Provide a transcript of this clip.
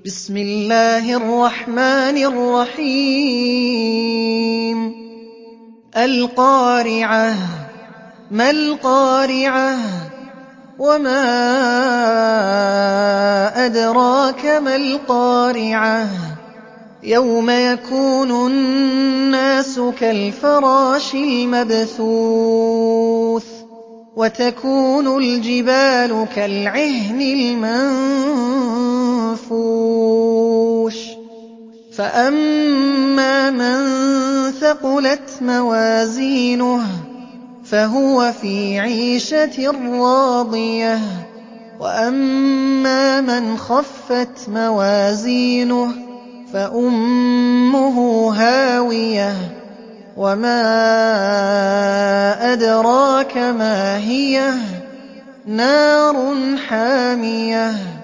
بسم الله الرحمن الرحيم القارعة ما القارعة وما أدراك ما القارعة يوم يكون الناس كالفراش المبثوث وتكون الجبال كالعهن المنفوش فأما من ثقلت موازينه فهو في عيشة راضية وأما من خفت موازينه فأمه هاوية وما أدراك ما هي نار حامية